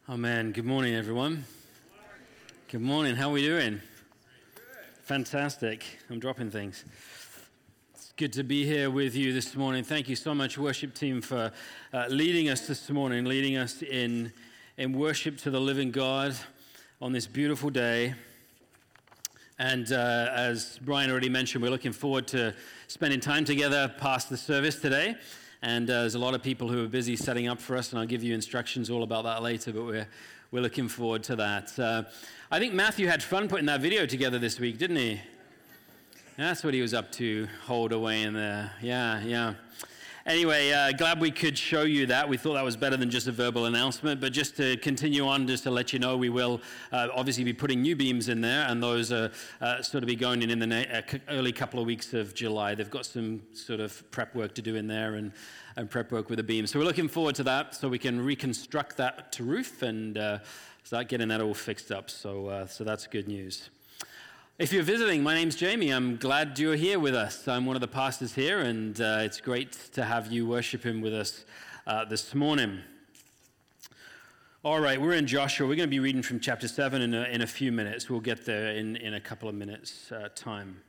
Oh man, good morning everyone. Good morning, how are we doing? Fantastic. I'm dropping things. It's good to be here with you this morning. Thank you so much, worship team, for leading us this morning, leading us in worship to the living God on this beautiful day. And as Brian already mentioned, we're looking forward to spending time together past the service today. And there's a lot of people who are busy setting up for us, and I'll give you instructions all about that later, but we're looking forward to that. I think Matthew had fun putting that video together this week, didn't he? That's what he was up to, holed away in there. Yeah. Anyway, glad we could show you that. We thought that was better than just a verbal announcement, but just to continue on, just to let you know, we will obviously be putting new beams in there, and those are sort of be going in the early couple of weeks of July. They've got some sort of prep work to do in there and prep work with the beams. So we're looking forward to that, so we can reconstruct that to roof and start getting that all fixed up. So that's good news. If you're visiting, my name's Jamie. I'm glad you're here with us. I'm one of the pastors here, and it's great to have you worship him with us this morning. All right, we're in Joshua. We're going to be reading from chapter 7 in a few minutes. We'll get there in a couple of minutes' time.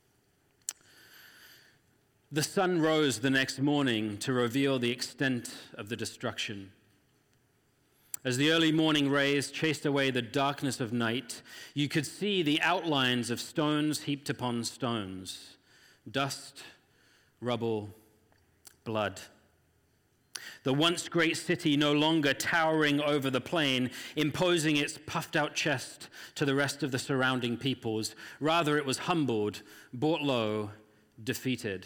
The sun rose the next morning to reveal the extent of the destruction. As the early morning rays chased away the darkness of night, you could see the outlines of stones heaped upon stones, dust, rubble, blood. The once great city no longer towering over the plain, imposing its puffed-out chest to the rest of the surrounding peoples. Rather, it was humbled, brought low, defeated.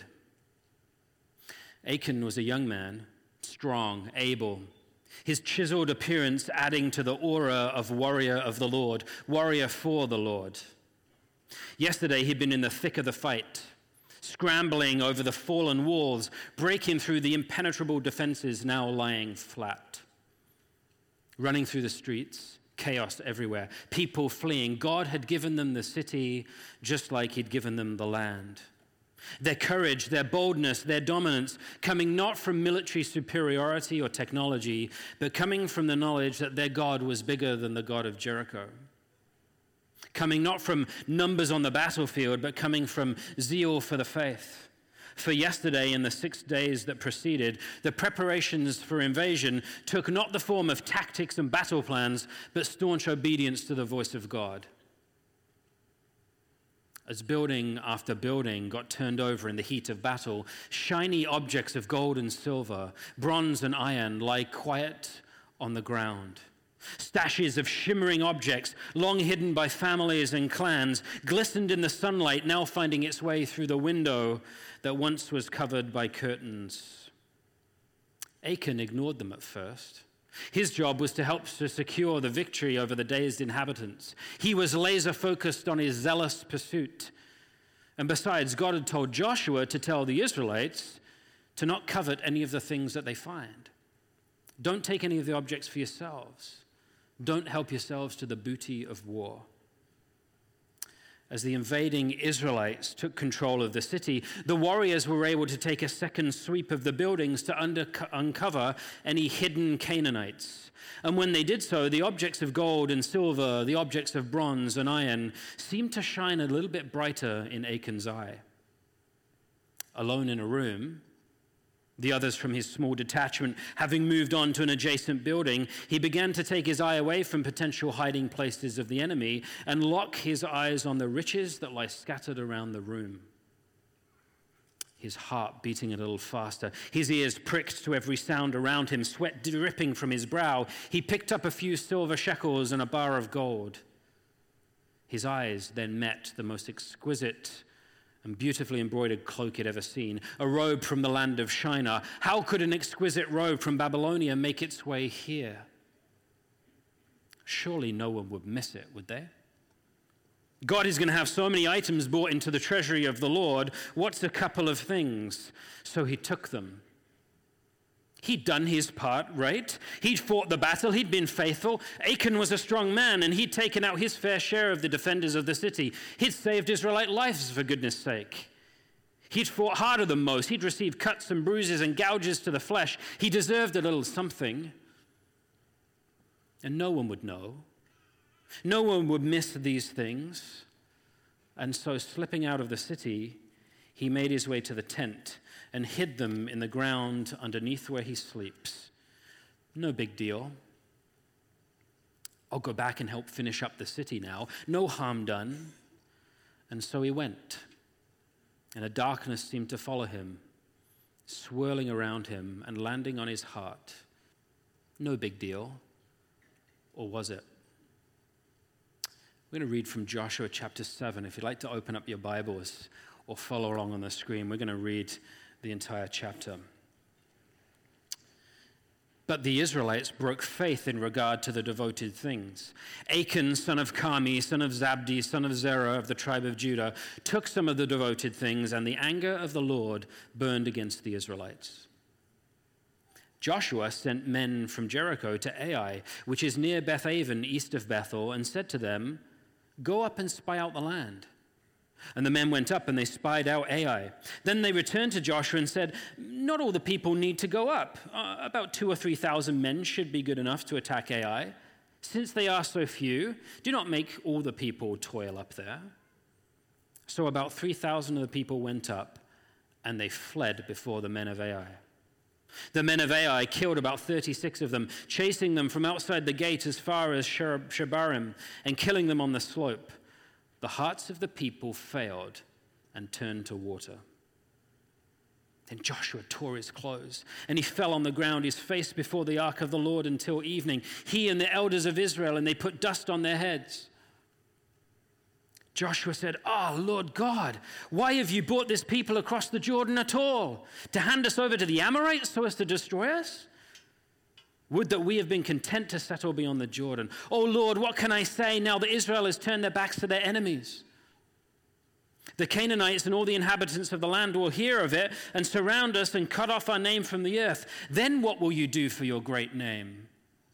Achan was a young man, strong, able, his chiseled appearance adding to the aura of warrior of the Lord, warrior for the Lord. Yesterday, he'd been in the thick of the fight, scrambling over the fallen walls, breaking through the impenetrable defenses now lying flat. Running through the streets, chaos everywhere, people fleeing. God had given them the city just like he'd given them the land. Their courage, their boldness, their dominance, coming not from military superiority or technology, but coming from the knowledge that their God was bigger than the God of Jericho. Coming not from numbers on the battlefield, but coming from zeal for the faith. For yesterday, in the 6 days that preceded, the preparations for invasion took not the form of tactics and battle plans, but staunch obedience to the voice of God. As building after building got turned over in the heat of battle, shiny objects of gold and silver, bronze and iron lie quiet on the ground. Stashes of shimmering objects, long hidden by families and clans, glistened in the sunlight, now finding its way through the window that once was covered by curtains. Achan ignored them at first. His job was to help to secure the victory over the dazed inhabitants. He was laser-focused on his zealous pursuit. And besides, God had told Joshua to tell the Israelites to not covet any of the things that they find. Don't take any of the objects for yourselves. Don't help yourselves to the booty of war. As the invading Israelites took control of the city, the warriors were able to take a second sweep of the buildings to uncover any hidden Canaanites. And when they did so, the objects of gold and silver, the objects of bronze and iron, seemed to shine a little bit brighter in Achan's eye. Alone in a room, the others from his small detachment having moved on to an adjacent building, he began to take his eye away from potential hiding places of the enemy and lock his eyes on the riches that lie scattered around the room. His heart beating a little faster, his ears pricked to every sound around him, sweat dripping from his brow, he picked up a few silver shekels and a bar of gold. His eyes then met the most exquisite and beautifully embroidered cloak he'd ever seen, a robe from the land of Shinar. How could an exquisite robe from Babylonia make its way here? Surely no one would miss it, would they? God is going to have so many items brought into the treasury of the Lord. What's a couple of things? So he took them. He'd done his part, right? He'd fought the battle. He'd been faithful. Achan was a strong man, and he'd taken out his fair share of the defenders of the city. He'd saved Israelite lives, for goodness sake. He'd fought harder than most. He'd received cuts and bruises and gouges to the flesh. He deserved a little something. and no one would know. No one would miss these things. And so, slipping out of the city, he made his way to the tent and hid them in the ground underneath where he sleeps. No big deal. I'll go back and help finish up the city now. No harm done. And so he went, and a darkness seemed to follow him, swirling around him and landing on his heart. No big deal. Or was it? We're going to read from Joshua chapter 7. If you'd like to open up your Bibles or follow along on the screen, we're going to read the entire chapter. But the Israelites broke faith in regard to the devoted things. Achan, son of Carmi, son of Zabdi, son of Zerah of the tribe of Judah, took some of the devoted things, and the anger of the Lord burned against the Israelites. Joshua sent men from Jericho to Ai, which is near Beth-aven, east of Bethel, and said to them, "Go up and spy out the land." And the men went up and they spied out Ai. Then they returned to Joshua and said, "Not all the people need to go up. About 2,000 or 3,000 men should be good enough to attack Ai. Since they are so few, do not make all the people toil up there." So about 3,000 of the people went up, and they fled before the men of Ai. The men of Ai killed about 36 of them, chasing them from outside the gate as far as Shebarim and killing them on the slope. The hearts of the people failed and turned to water. Then Joshua tore his clothes, and he fell on the ground, his face before the ark of the Lord until evening, he and the elders of Israel, and they put dust on their heads. Joshua said, Lord God, why have you brought this people across the Jordan at all? To hand us over to the Amorites so as to destroy us? Would that we have been content to settle beyond the Jordan. Oh Lord, what can I say now that Israel has turned their backs to their enemies? The Canaanites and all the inhabitants of the land will hear of it and surround us and cut off our name from the earth. Then what will you do for your great name?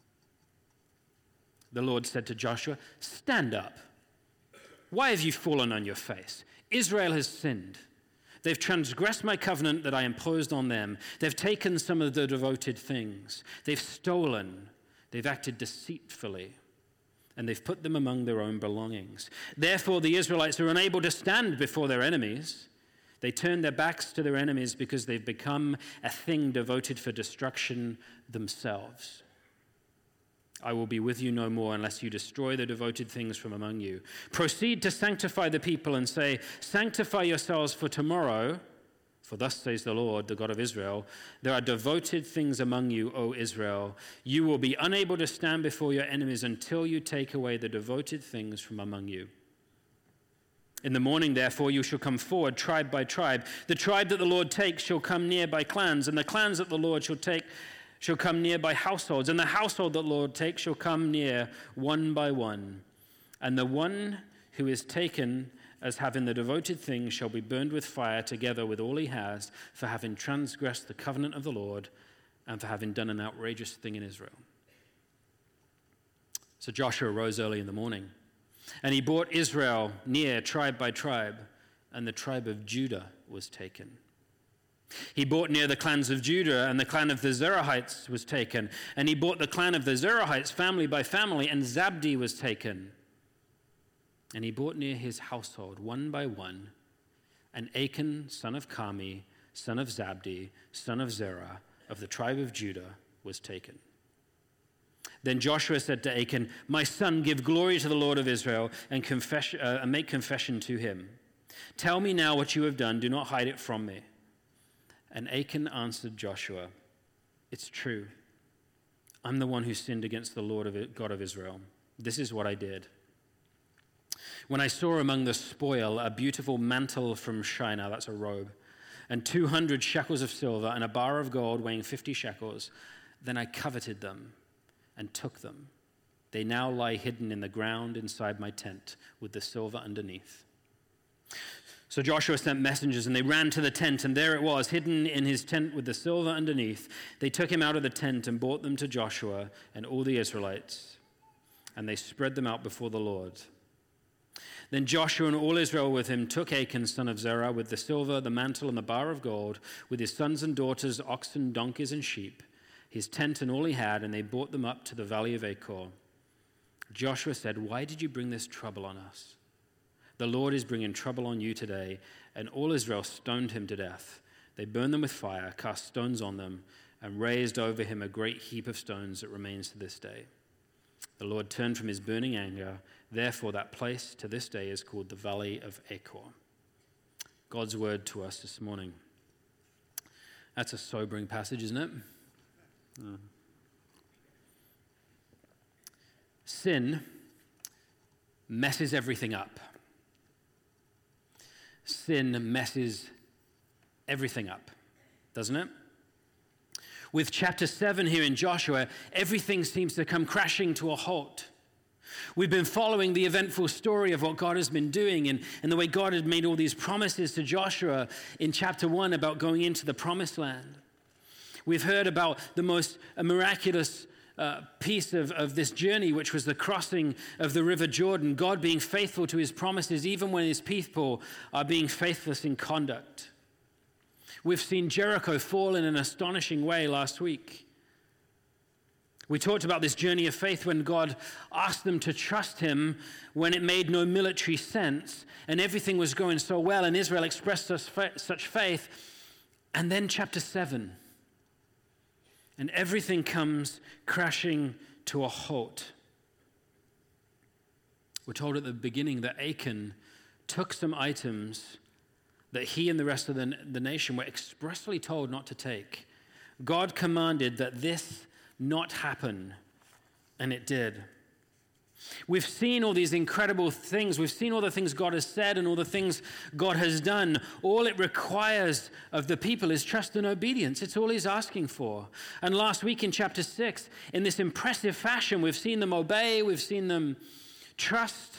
The Lord said to Joshua, "Stand up. Why have you fallen on your face? Israel has sinned. They've transgressed my covenant that I imposed on them. They've taken some of the devoted things. They've stolen. They've acted deceitfully. And they've put them among their own belongings. Therefore, the Israelites are unable to stand before their enemies. They turn their backs to their enemies because they've become a thing devoted for destruction themselves. I will be with you no more unless you destroy the devoted things from among you. Proceed to sanctify the people and say, 'Sanctify yourselves for tomorrow, for thus says the Lord, the God of Israel, there are devoted things among you, O Israel. You will be unable to stand before your enemies until you take away the devoted things from among you. In the morning, therefore, you shall come forward tribe by tribe. The tribe that the Lord takes shall come near by clans, and the clans that the Lord shall come near by households, and the household that the Lord takes shall come near one by one. And the one who is taken as having the devoted things shall be burned with fire together with all he has for having transgressed the covenant of the Lord and for having done an outrageous thing in Israel." So Joshua rose early in the morning, and he brought Israel near tribe by tribe, and the tribe of Judah was taken. He brought near the clans of Judah, and the clan of the Zerahites was taken. And he brought the clan of the Zerahites family by family, and Zabdi was taken. And he brought near his household one by one, and Achan, son of Carmi, son of Zabdi, son of Zerah, of the tribe of Judah, was taken. Then Joshua said to Achan, "My son, give glory to the Lord of Israel, and make confession to him. Tell me now what you have done. Do not hide it from me." And Achan answered Joshua, "It's true. I'm the one who sinned against the Lord God of Israel. This is what I did. When I saw among the spoil a beautiful mantle from Shinar," that's a robe, "and 200 shekels of silver and a bar of gold weighing 50 shekels, then I coveted them and took them. They now lie hidden in the ground inside my tent with the silver underneath." So Joshua sent messengers, and they ran to the tent, and there it was, hidden in his tent with the silver underneath. They took him out of the tent and brought them to Joshua and all the Israelites, and they spread them out before the Lord. Then Joshua and all Israel with him took Achan, son of Zerah, with the silver, the mantle, and the bar of gold, with his sons and daughters, oxen, donkeys, and sheep, his tent and all he had, and they brought them up to the valley of Achor. Joshua said, "Why did you bring this trouble on us? The Lord is bringing trouble on you today." And all Israel stoned him to death. They burned them with fire, cast stones on them, and raised over him a great heap of stones that remains to this day. The Lord turned from his burning anger. Therefore, that place to this day is called the Valley of Achor. God's word to us this morning. That's a sobering passage, isn't it? Sin messes everything up. Sin messes everything up, doesn't it? With chapter 7 here in Joshua, everything seems to come crashing to a halt. We've been following the eventful story of what God has been doing and the way God had made all these promises to Joshua in chapter 1 about going into the promised land. We've heard about the most miraculous piece of this journey, which was the crossing of the river Jordan, God being faithful to his promises even when his people are being faithless in conduct. We've seen Jericho fall in an astonishing way last week. We talked about this journey of faith when God asked them to trust him when it made no military sense and everything was going so well, and Israel expressed such faith. And then chapter 7, and everything comes crashing to a halt. We're told at the beginning that Achan took some items that he and the rest of the nation were expressly told not to take. God commanded that this not happen, and it did. We've seen all these incredible things. We've seen all the things God has said and all the things God has done. All it requires of the people is trust and obedience. It's all he's asking for. And last week in chapter 6, in this impressive fashion, we've seen them obey, we've seen them trust,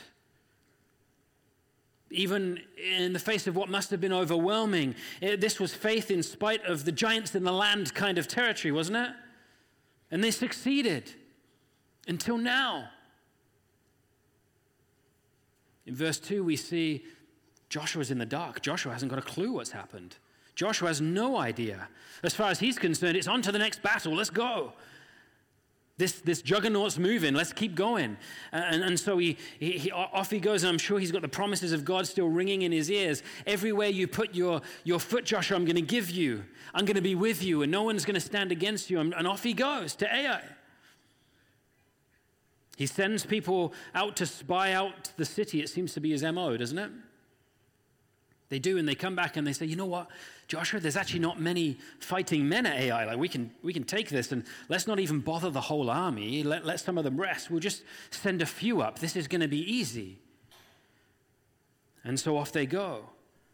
even in the face of what must have been overwhelming. This was faith in spite of the giants in the land kind of territory, wasn't it? And they succeeded until now. In verse 2, we see Joshua's in the dark. Joshua hasn't got a clue what's happened. Joshua has no idea. As far as he's concerned, it's on to the next battle. Let's go. This juggernaut's moving. Let's keep going. And so he off he goes, and I'm sure he's got the promises of God still ringing in his ears. Everywhere you put your foot, Joshua, I'm going to give you. I'm going to be with you, and no one's going to stand against you. And off he goes to Ai. He sends people out to spy out the city. It seems to be his MO, doesn't it? They do, and they come back and they say, you know what, Joshua, there's actually not many fighting men at Ai. Like we can take this, and let's not even bother the whole army. Let some of them rest. We'll just send a few up. This is going to be easy. And so off they go.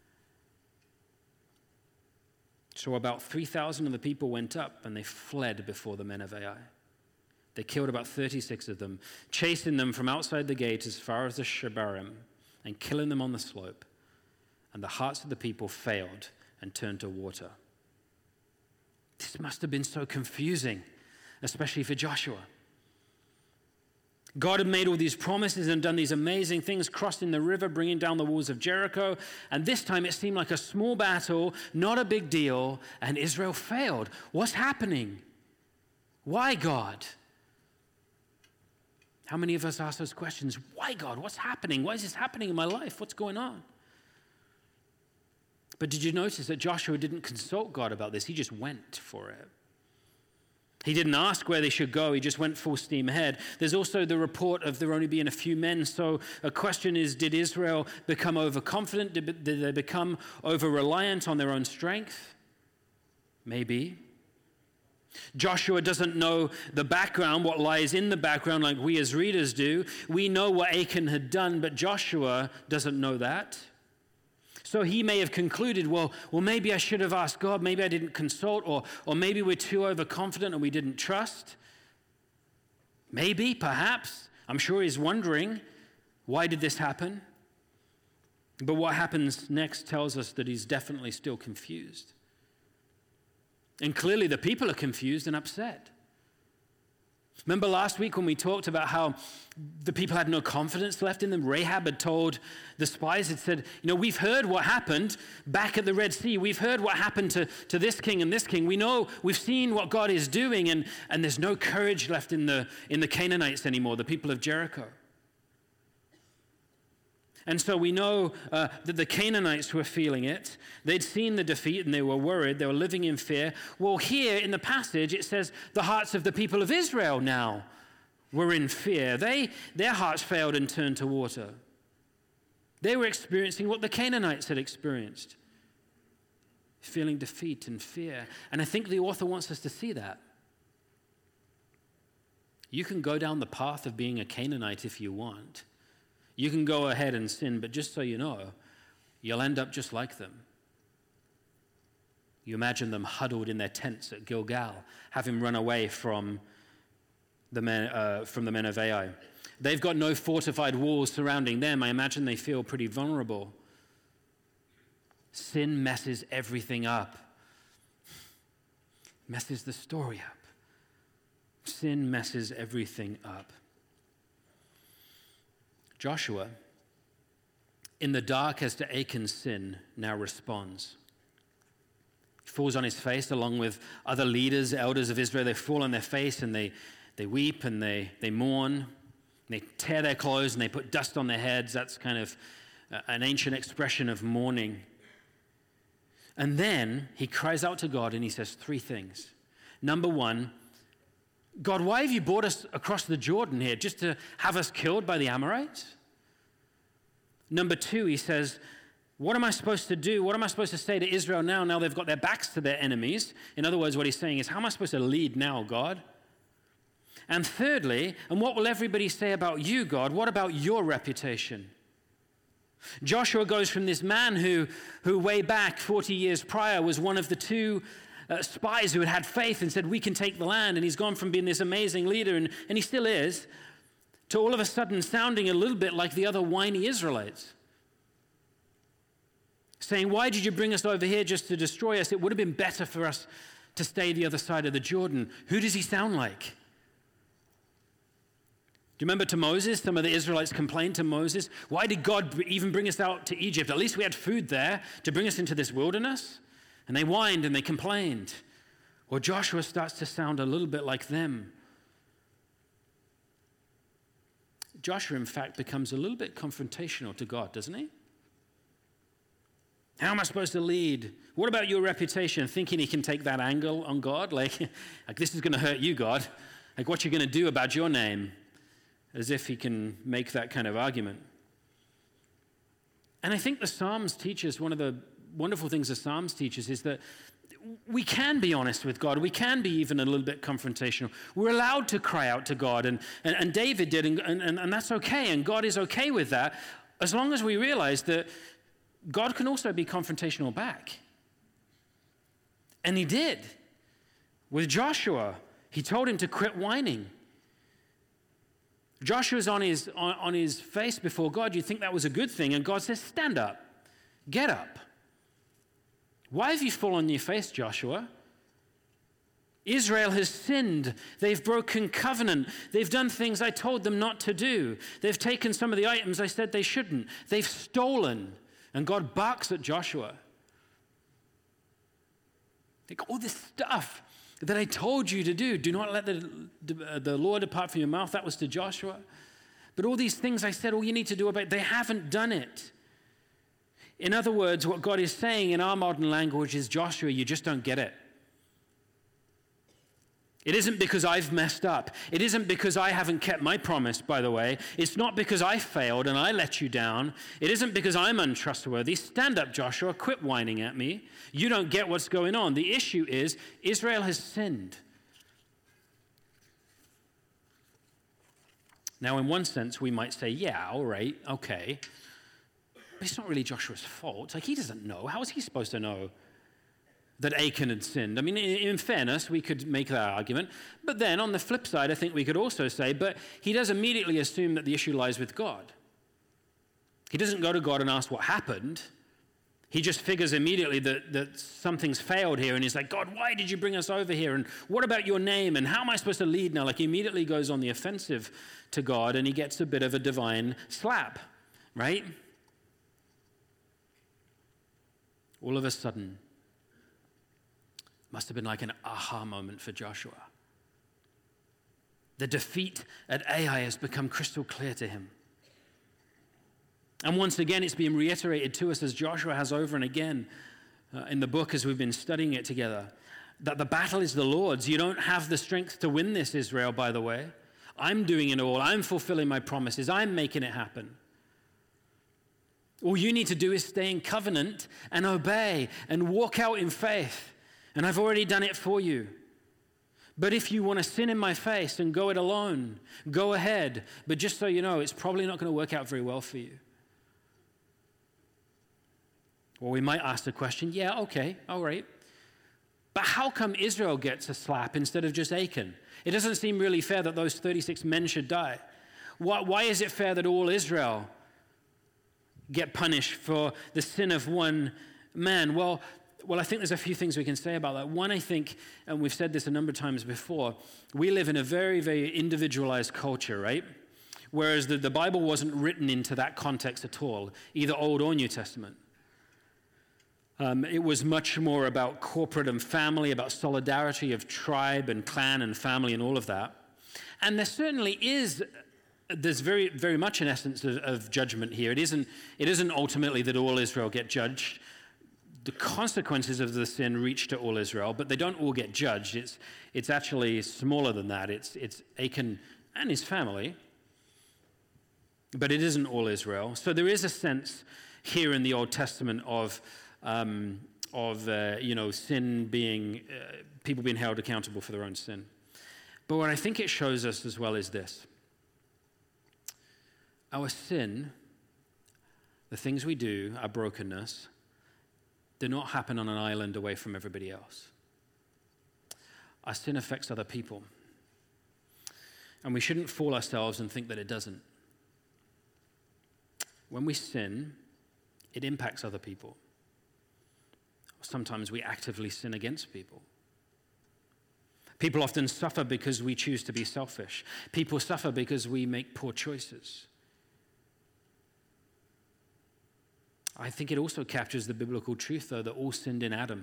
So about 3,000 of the people went up, and they fled before the men of Ai. They killed about 36 of them, chasing them from outside the gate as far as the Shebarim, and killing them on the slope. And the hearts of the people failed and turned to water. This must have been so confusing, especially for Joshua. God had made all these promises and done these amazing things, crossing the river, bringing down the walls of Jericho. And this time it seemed like a small battle, not a big deal, and Israel failed. What's happening? Why, God? How many of us ask those questions? Why, God? What's happening? Why is this happening in my life? What's going on? But did you notice that Joshua didn't consult God about this? He just went for it. He didn't ask where they should go. He just went full steam ahead. There's also the report of there only being a few men. So a question is, did Israel become overconfident? Did they become over-reliant on their own strength? Maybe. Joshua doesn't know the background, what lies in the background like we as readers do. We know what Achan had done, but Joshua doesn't know that. So he may have concluded, well, maybe I should have asked God, maybe I didn't consult, or maybe we're too overconfident and we didn't trust. Maybe, perhaps. I'm sure he's wondering, why did this happen? But what happens next tells us that he's definitely still confused. And clearly the people are confused and upset. Remember last week when we talked about how the people had no confidence left in them? Rahab had told the spies, had said, we've heard what happened back at the Red Sea. We've heard what happened to this king and this king. We know, we've seen what God is doing, and there's no courage left in the Canaanites anymore, the people of Jericho. And so we know that the Canaanites were feeling it. They'd seen the defeat and they were worried. They were living in fear. Well, here in the passage, it says the hearts of the people of Israel now were in fear. Their hearts failed and turned to water. They were experiencing what the Canaanites had experienced, feeling defeat and fear. And I think the author wants us to see that. You can go down the path of being a Canaanite if you want. You can go ahead and sin, but just so you know, you'll end up just like them. You imagine them huddled in their tents at Gilgal, having run away from the men of Ai. They've got no fortified walls surrounding them. I imagine they feel pretty vulnerable. Sin messes everything up. Messes the story up. Sin messes everything up. Joshua, in the dark as to Achan's sin, now responds. He falls on his face along with other leaders, elders of Israel. They fall on their face and they weep and they mourn. And they tear their clothes and they put dust on their heads. That's kind of an ancient expression of mourning. And then he cries out to God and he says three things. Number one, God, why have you brought us across the Jordan here? Just to have us killed by the Amorites? Number two, he says, what am I supposed to do? What am I supposed to say to Israel now they've got their backs to their enemies? In other words, what he's saying is, how am I supposed to lead now, God? And thirdly, and what will everybody say about you, God? What about your reputation? Joshua goes from this man who way back 40 years prior was one of the two spies who had faith and said, we can take the land, and he's gone from being this amazing leader, and he still is, to all of a sudden sounding a little bit like the other whiny Israelites. Saying, why did you bring us over here just to destroy us? It would have been better for us to stay the other side of the Jordan. Who does he sound like? Do you remember to Moses? Some of the Israelites complained to Moses, why did God even bring us out to Egypt? At least we had food there to bring us into this wilderness. And they whined and they complained. Well, Joshua starts to sound a little bit like them. Joshua, in fact, becomes a little bit confrontational to God, doesn't he? How am I supposed to lead? What about your reputation? Thinking he can take that angle on God? Like this is going to hurt you, God. Like, what you going to do about your name? As if he can make that kind of argument. And I think the Psalms teach us, one of the wonderful things the Psalms teach us is that we can be honest with God. We can be even a little bit confrontational. We're allowed to cry out to God, and David did, and that's okay, and God is okay with that, as long as we realize that God can also be confrontational back. And he did. With Joshua, he told him to quit whining. Joshua's on his face before God. You'd think that was a good thing, and God says, stand up, get up. Why have you fallen on your face, Joshua? Israel has sinned. They've broken covenant. They've done things I told them not to do. They've taken some of the items I said they shouldn't. They've stolen. And God barks at Joshua. Like, all this stuff that I told you to do not let the law depart from your mouth. That was to Joshua. But all these things I said, all you need to do about it, they haven't done it. In other words, what God is saying in our modern language is, Joshua, you just don't get it. It isn't because I've messed up. It isn't because I haven't kept my promise, by the way. It's not because I failed and I let you down. It isn't because I'm untrustworthy. Stand up, Joshua. Quit whining at me. You don't get what's going on. The issue is Israel has sinned. Now, in one sense, we might say, yeah, all right, okay. But it's not really Joshua's fault. Like, he doesn't know. How is he supposed to know that Achan had sinned? I mean, in fairness, we could make that argument. But then, on the flip side, I think we could also say, but he does immediately assume that the issue lies with God. He doesn't go to God and ask what happened. He just figures immediately that something's failed here, and he's like, God, why did you bring us over here? And what about your name? And how am I supposed to lead now? Like, he immediately goes on the offensive to God, and he gets a bit of a divine slap, right? All of a sudden, must have been like an aha moment for Joshua. The defeat at Ai has become crystal clear to him. And once again, it's being reiterated to us as Joshua has over and again in the book as we've been studying it together, that the battle is the Lord's. You don't have the strength to win this, Israel, by the way. I'm doing it all. I'm fulfilling my promises. I'm making it happen. All you need to do is stay in covenant and obey and walk out in faith. And I've already done it for you. But if you want to sin in my face and go it alone, go ahead. But just so you know, it's probably not going to work out very well for you. Or we might ask the question, yeah, okay, all right. But how come Israel gets a slap instead of just Achan? It doesn't seem really fair that those 36 men should die. Why is it fair that all Israel get punished for the sin of one man? Well, I think there's a few things we can say about that. One, I think, and we've said this a number of times before, we live in a very, very individualized culture, right? Whereas the Bible wasn't written into that context at all, either Old or New Testament. It was much more about corporate and family, about solidarity of tribe and clan and family and all of that. And there certainly is, there's very, very much an essence of judgment here. It isn't ultimately that all Israel get judged. The consequences of the sin reach to all Israel, but they don't all get judged. It's actually smaller than that. It's Achan and his family, but it isn't all Israel. So there is a sense here in the Old Testament of sin being, people being held accountable for their own sin. But what I think it shows us as well is this. Our sin, the things we do, our brokenness, do not happen on an island away from everybody else. Our sin affects other people. And we shouldn't fool ourselves and think that it doesn't. When we sin, it impacts other people. Sometimes we actively sin against people. People often suffer because we choose to be selfish. People suffer because we make poor choices. I think it also captures the biblical truth, though, that all sinned in Adam.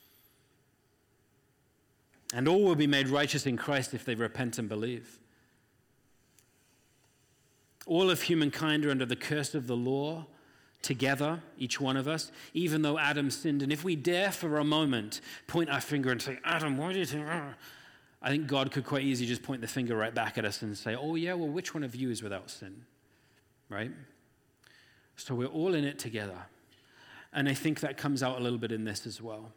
And all will be made righteous in Christ if they repent and believe. All of humankind are under the curse of the law, together, each one of us, even though Adam sinned. And if we dare for a moment point our finger and say, Adam, why did you? I think God could quite easily just point the finger right back at us and say, oh yeah, well, which one of you is without sin? Right? So we're all in it together. And I think that comes out a little bit in this as well.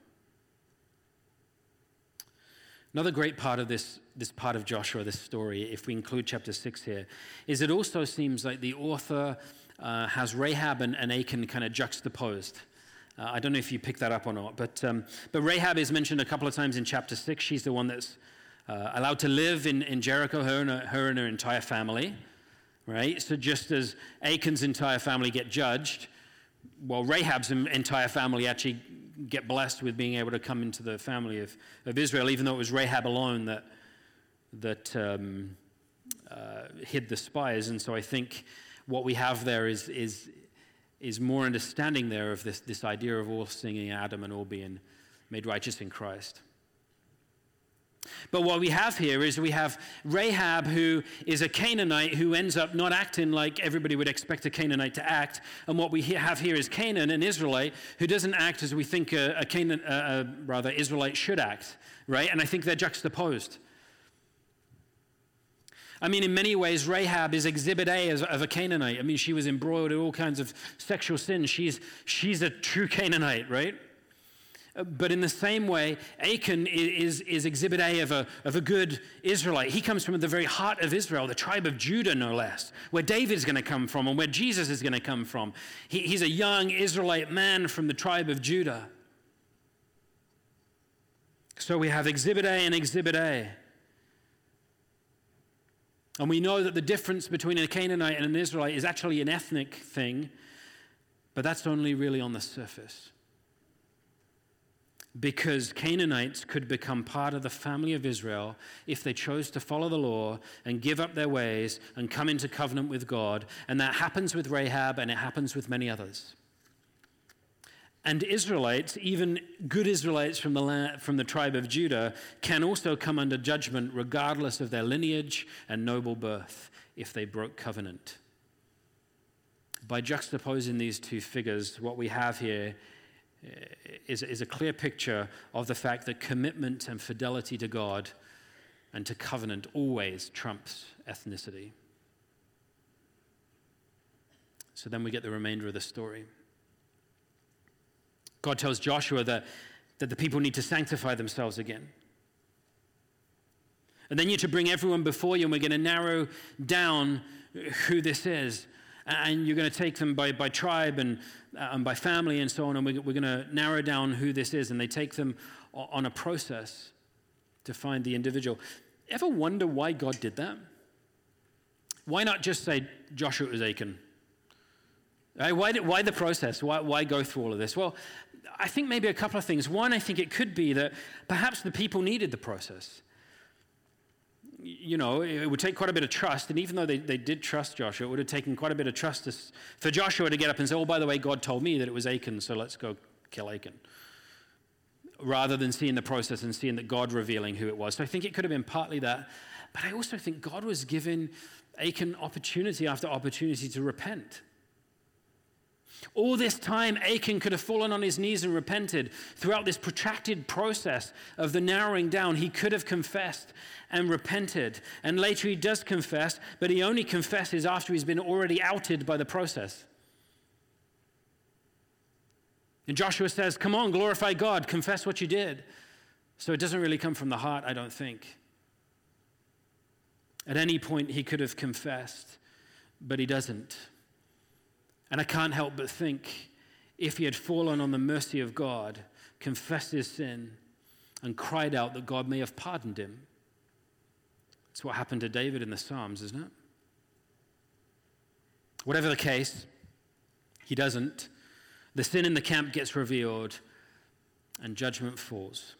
Another great part of this part of Joshua, this story, if we include chapter 6 here, is it also seems like the author has Rahab and Achan kind of juxtaposed. I don't know if you picked that up or not, but Rahab is mentioned a couple of times in chapter 6. She's the one that's allowed to live in Jericho, her and her entire family, right? So just as Achan's entire family get judged, well, Rahab's entire family actually get blessed with being able to come into the family of Israel, even though it was Rahab alone that hid the spies. And so I think what we have there is more understanding there of this idea of all singing Adam and all being made righteous in Christ. But what we have here is we have Rahab, who is a Canaanite who ends up not acting like everybody would expect a Canaanite to act. And what we have here is Canaan, an Israelite, who doesn't act as we think a Israelite should act, right? And I think they're juxtaposed. I mean, in many ways, Rahab is exhibit A of a Canaanite. I mean, she was embroiled in all kinds of sexual sin. She's a true Canaanite, right? But in the same way, Achan is exhibit A of a good Israelite. He comes from the very heart of Israel, the tribe of Judah, no less, where David's going to come from and where Jesus is going to come from. He's a young Israelite man from the tribe of Judah. So we have exhibit A and exhibit A. And we know that the difference between a Canaanite and an Israelite is actually an ethnic thing. But that's only really on the surface. Because Canaanites could become part of the family of Israel if they chose to follow the law and give up their ways and come into covenant with God. And that happens with Rahab, and it happens with many others. And Israelites, even good Israelites from the tribe of Judah, can also come under judgment regardless of their lineage and noble birth if they broke covenant. By juxtaposing these two figures, what we have here is a clear picture of the fact that commitment and fidelity to God and to covenant always trumps ethnicity. So then we get the remainder of the story. God tells Joshua that the people need to sanctify themselves again. And then you're to bring everyone before you, and we're going to narrow down who this is. And you're going to take them by tribe and by family and so on, and we're going to narrow down who this is. And they take them on a process to find the individual. Ever wonder why God did that? Why not just say Joshua was Achan? Why the process? Why go through all of this? Well, I think maybe a couple of things. One, I think it could be that perhaps the people needed the process. You know, it would take quite a bit of trust, and even though they did trust Joshua, it would have taken quite a bit of trust for Joshua to get up and say, oh, by the way, God told me that it was Achan, so let's go kill Achan, rather than seeing the process and seeing that God revealing who it was. So I think it could have been partly that, but I also think God was giving Achan opportunity after opportunity to repent. All this time, Achan could have fallen on his knees and repented. Throughout this protracted process of the narrowing down, he could have confessed and repented. And later he does confess, but he only confesses after he's been already outed by the process. And Joshua says, come on, glorify God, confess what you did. So it doesn't really come from the heart, I don't think. At any point he could have confessed, but he doesn't. And I can't help but think, if he had fallen on the mercy of God, confessed his sin, and cried out that God may have pardoned him. It's what happened to David in the Psalms, isn't it? Whatever the case, he doesn't. The sin in the camp gets revealed, and judgment falls.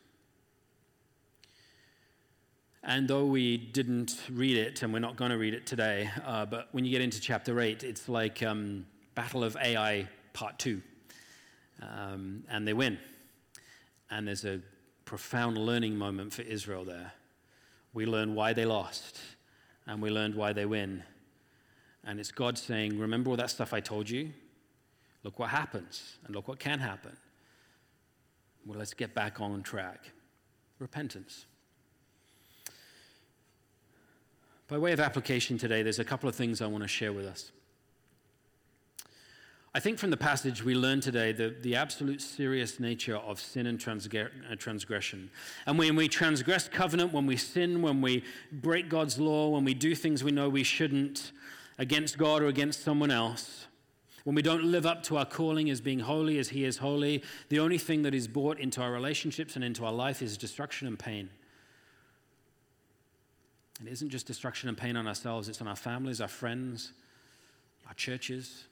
And though we didn't read it, and we're not going to read it today, but when you get into chapter 8, it's like Battle of Ai Part 2. And they win. And there's a profound learning moment for Israel there. We learn why they lost, and we learned why they win. And it's God saying, remember all that stuff I told you? Look what happens, and look what can happen. Well, let's get back on track. Repentance. By way of application today, there's a couple of things I want to share with us. I think from the passage we learn today the absolute serious nature of sin and transgression. And when we transgress covenant, when we sin, when we break God's law, when we do things we know we shouldn't against God or against someone else, when we don't live up to our calling as being holy as He is holy, the only thing that is brought into our relationships and into our life is destruction and pain. And it isn't just destruction and pain on ourselves, it's on our families, our friends, our churches,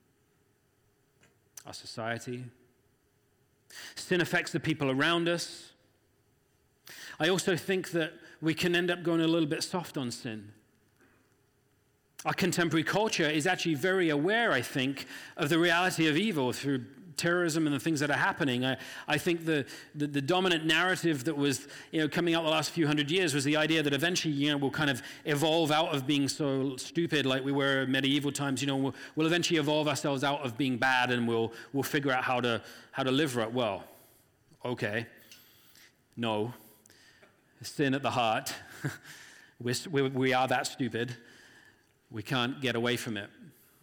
our society. Sin affects the people around us. I also think that we can end up going a little bit soft on sin. Our contemporary culture is actually very aware, I think, of the reality of evil through terrorism and the things that are happening. I think the dominant narrative that was coming out the last few hundred years was the idea that eventually we'll kind of evolve out of being so stupid like we were in medieval times. We'll eventually evolve ourselves out of being bad, and we'll figure out how to live right. Well, okay, no, sin at the heart. we are that stupid. We can't get away from it.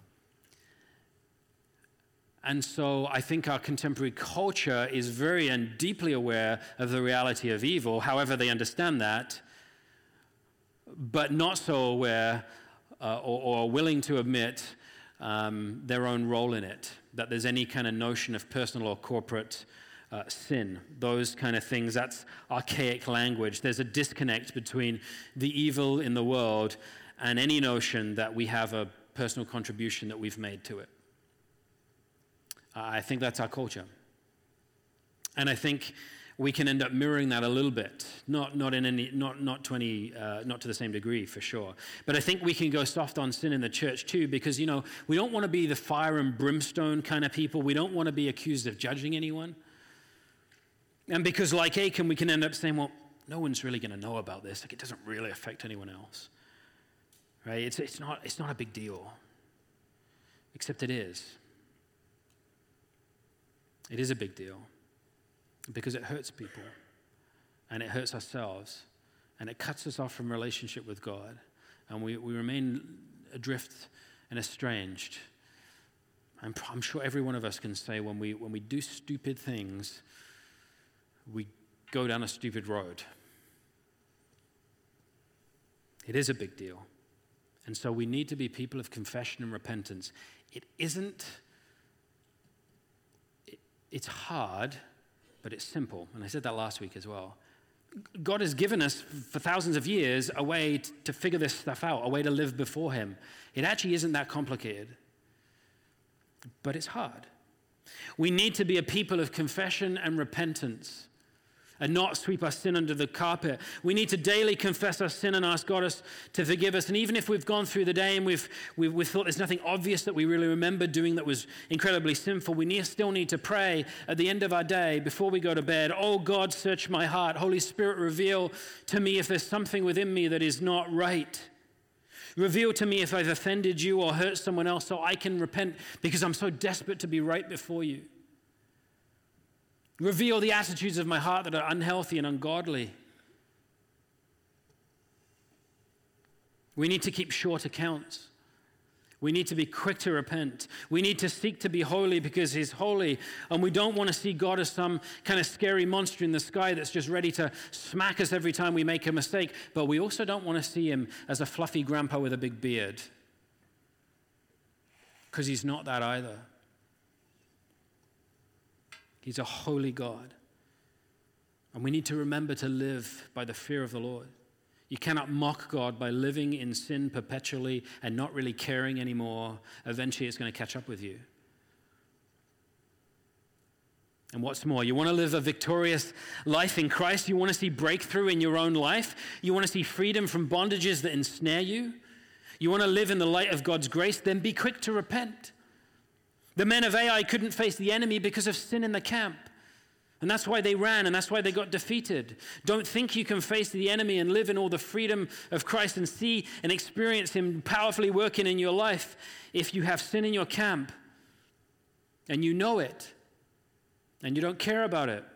And so I think our contemporary culture is very and deeply aware of the reality of evil, however they understand that, but not so aware or willing to admit their own role in it, that there's any kind of notion of personal or corporate sin. Those kind of things, that's archaic language. There's a disconnect between the evil in the world and any notion that we have a personal contribution that we've made to it. I think that's our culture. And I think we can end up mirroring that a little bit, not to the same degree for sure. But I think we can go soft on sin in the church too, because we don't want to be the fire and brimstone kind of people. We don't want to be accused of judging anyone. And because like Achan, we can end up saying, well, no one's really going to know about this. Like, it doesn't really affect anyone else, right? It's not a big deal, except it is. It is a big deal. Because it hurts people, and it hurts ourselves, and it cuts us off from relationship with God, and we remain adrift and estranged. I'm sure every one of us can say when we do stupid things, we go down a stupid road. It is a big deal. And so we need to be people of confession and repentance. It's hard, but it's simple. And I said that last week as well. God has given us, for thousands of years, a way to figure this stuff out, a way to live before him. It actually isn't that complicated, but it's hard. We need to be a people of confession and repentance and not sweep our sin under the carpet. We need to daily confess our sin and ask God to forgive us. And even if we've gone through the day and we've thought there's nothing obvious that we really remember doing that was incredibly sinful, we still need to pray at the end of our day before we go to bed, oh God, search my heart. Holy Spirit, reveal to me if there's something within me that is not right. Reveal to me if I've offended you or hurt someone else so I can repent because I'm so desperate to be right before you. Reveal the attitudes of my heart that are unhealthy and ungodly. We need to keep short accounts. We need to be quick to repent. We need to seek to be holy because he's holy, and we don't want to see God as some kind of scary monster in the sky that's just ready to smack us every time we make a mistake, but we also don't want to see him as a fluffy grandpa with a big beard, because he's not that either. He's a holy God. And we need to remember to live by the fear of the Lord. You cannot mock God by living in sin perpetually and not really caring anymore. Eventually it's going to catch up with you. And what's more, you want to live a victorious life in Christ? You want to see breakthrough in your own life? You want to see freedom from bondages that ensnare you? You want to live in the light of God's grace? Then be quick to repent. The men of Ai couldn't face the enemy because of sin in the camp. And that's why they ran, and that's why they got defeated. Don't think you can face the enemy and live in all the freedom of Christ and see and experience him powerfully working in your life if you have sin in your camp and you know it and you don't care about it.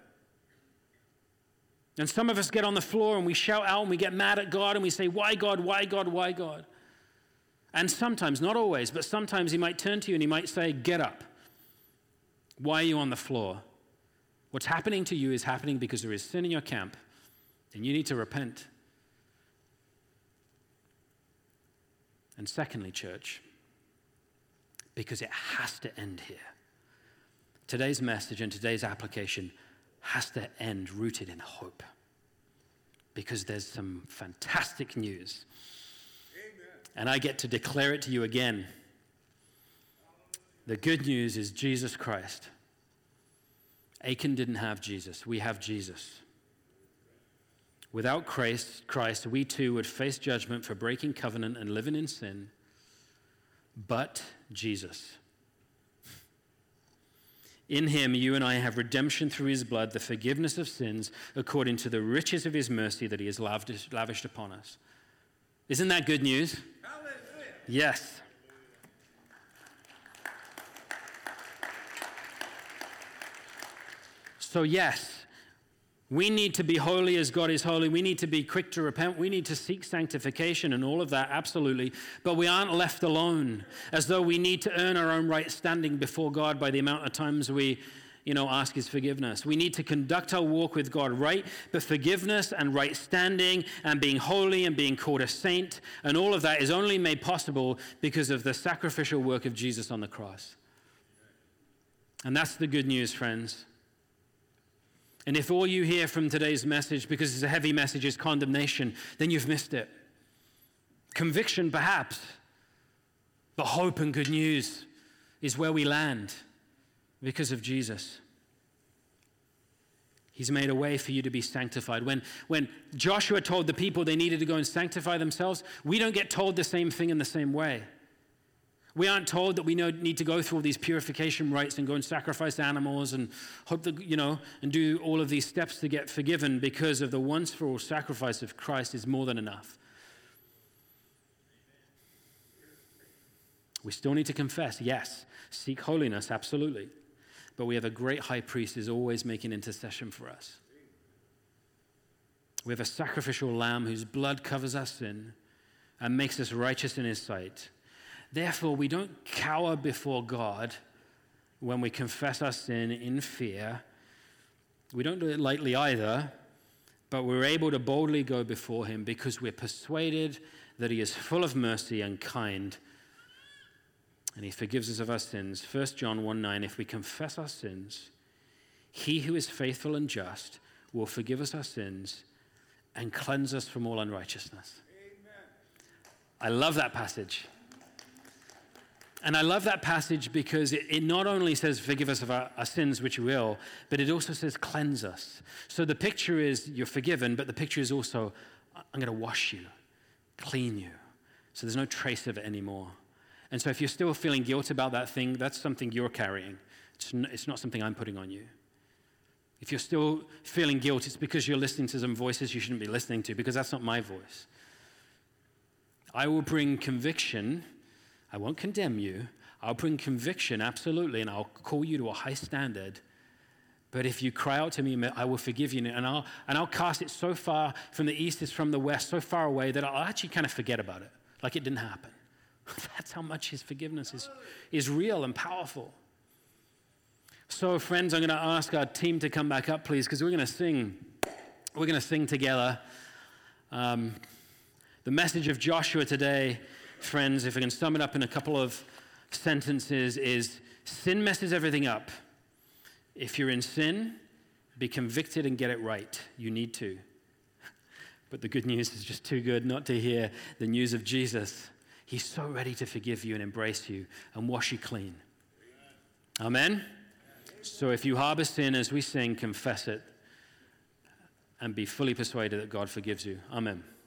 And some of us get on the floor and we shout out and we get mad at God and we say, why God, why God, why God? And sometimes, not always, but sometimes he might turn to you and he might say, get up. Why are you on the floor? What's happening to you is happening because there is sin in your camp, and you need to repent. And secondly, church, because it has to end here. Today's message and today's application has to end rooted in hope, because there's some fantastic news. And I get to declare it to you again. The good news is Jesus Christ. Achan didn't have Jesus. We have Jesus. Without Christ, we too would face judgment for breaking covenant and living in sin. But Jesus. In him, you and I have redemption through his blood, the forgiveness of sins, according to the riches of his mercy that he has lavished upon us. Isn't that good news? Hallelujah. Yes. So yes, we need to be holy as God is holy. We need to be quick to repent. We need to seek sanctification and all of that, absolutely. But we aren't left alone, as though we need to earn our own right standing before God by the amount of times we ask his forgiveness. We need to conduct our walk with God right, but forgiveness and right standing and being holy and being called a saint and all of that is only made possible because of the sacrificial work of Jesus on the cross. And that's the good news, friends. And if all you hear from today's message, because it's a heavy message, is condemnation, then you've missed it. Conviction, perhaps, but hope and good news is where we land. because of Jesus. He's made a way for you to be sanctified. When Joshua told the people they needed to go and sanctify themselves, we don't get told the same thing in the same way. We aren't told that we need to go through all these purification rites and go and sacrifice animals and hope that, and do all of these steps to get forgiven, because of the once for all sacrifice of Christ is more than enough. We still need to confess, yes. Seek holiness, absolutely. But we have a great high priest who's always making intercession for us. We have a sacrificial lamb whose blood covers our sin and makes us righteous in his sight. Therefore, we don't cower before God when we confess our sin in fear. We don't do it lightly either, but we're able to boldly go before him because we're persuaded that he is full of mercy and kind, and he forgives us of our sins. 1 John 1:9, if we confess our sins, he who is faithful and just will forgive us our sins and cleanse us from all unrighteousness. Amen. I love that passage. And I love that passage because it not only says forgive us of our sins, which we will, but it also says cleanse us. So the picture is you're forgiven, but the picture is also I'm going to wash you, clean you. So there's no trace of it anymore. And so if you're still feeling guilt about that thing, that's something you're carrying. It's not something I'm putting on you. If you're still feeling guilt, it's because you're listening to some voices you shouldn't be listening to, because that's not my voice. I will bring conviction. I won't condemn you. I'll bring conviction, absolutely, and I'll call you to a high standard. But if you cry out to me, I will forgive you, and I'll cast it so far from the east as from the west, so far away that I'll actually kind of forget about it, like it didn't happen. That's how much his forgiveness is real and powerful. So, friends, I'm going to ask our team to come back up, please, because we're going to sing. We're going to sing together. The message of Joshua today, friends, if I can sum it up in a couple of sentences, is sin messes everything up. If you're in sin, be convicted and get it right. You need to. But the good news is just too good not to hear the news of Jesus. He's so ready to forgive you and embrace you and wash you clean. Amen? So if you harbor sin as we sing, confess it and be fully persuaded that God forgives you. Amen.